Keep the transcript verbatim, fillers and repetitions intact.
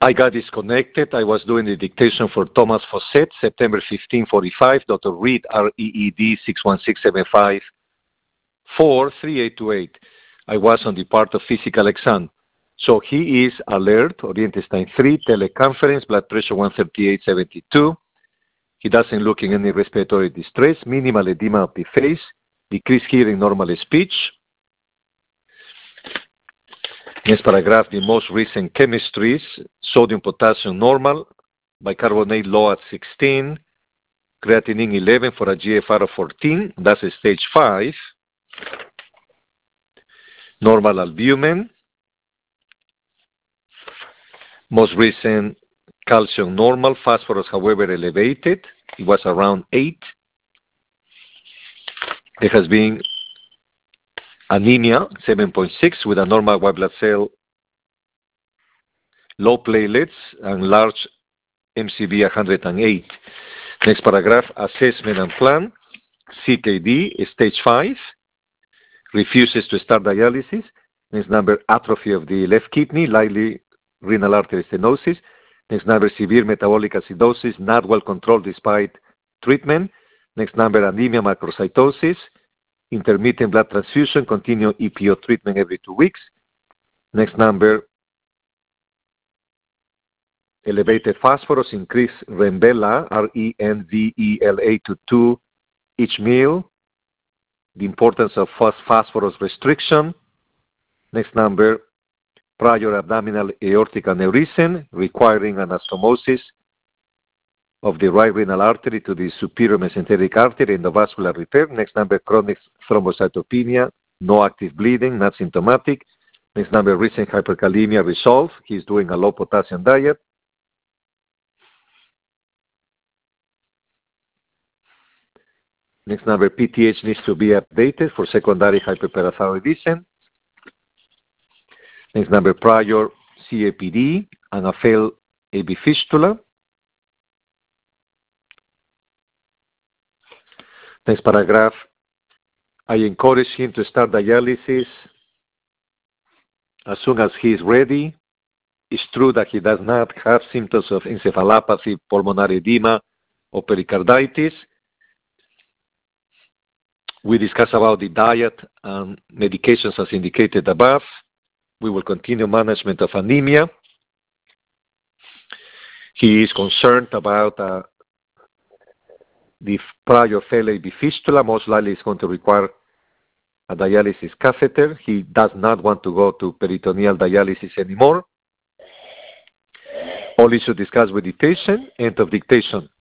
I got disconnected. I was doing the dictation for Thomas Fawcett, September fifteenth, forty-five. Doctor Reed, R E E D, six one six seven five four three eight two eight. I was on the part of physical exam. So he is alert, Orientenstein three, teleconference, blood pressure one thirty-eight seventy-two. He doesn't look in any respiratory distress, minimal edema of the face, decreased hearing, normal speech. Next paragraph, the most recent chemistries, sodium, potassium normal, bicarbonate low at sixteen, creatinine eleven for a G F R of fourteen, that's a stage five. Normal albumin. Most recent calcium normal, phosphorus however elevated, it was around eight. There has been anemia, seven point six, with a normal white blood cell, low platelets, and large M C V one hundred eight. Next paragraph, assessment and plan. C K D, stage five, refuses to start dialysis. Next number, atrophy of the left kidney, likely renal artery stenosis. Next number, severe metabolic acidosis, not well controlled despite treatment. Next number, anemia, macrocytosis, intermittent blood transfusion, continue E P O treatment every two weeks. Next number, elevated phosphorus, increased Renvela, R E N V E L A, to two each meal. The importance of phosphorus restriction. Next number, prior abdominal aortic aneurysm requiring anastomosis of the right renal artery to the superior mesenteric artery and the vascular repair. Next number, chronic thrombocytopenia, no active bleeding, not symptomatic. Next number, recent hyperkalemia resolved. He's doing a low potassium diet. Next number, P T H needs to be updated for secondary hyperparathyroidism. Next number, prior C A P D and a failed A V fistula. Next paragraph, I encourage him to start dialysis as soon as he is ready. It's true that he does not have symptoms of encephalopathy, pulmonary edema, or pericarditis. We discussed about the diet and medications as indicated above. We will continue management of anemia. He is concerned about uh, the prior failed A V fistula. Most likely is going to require a dialysis catheter. He does not want to go to peritoneal dialysis anymore. All issues discussed with dictation. End of dictation.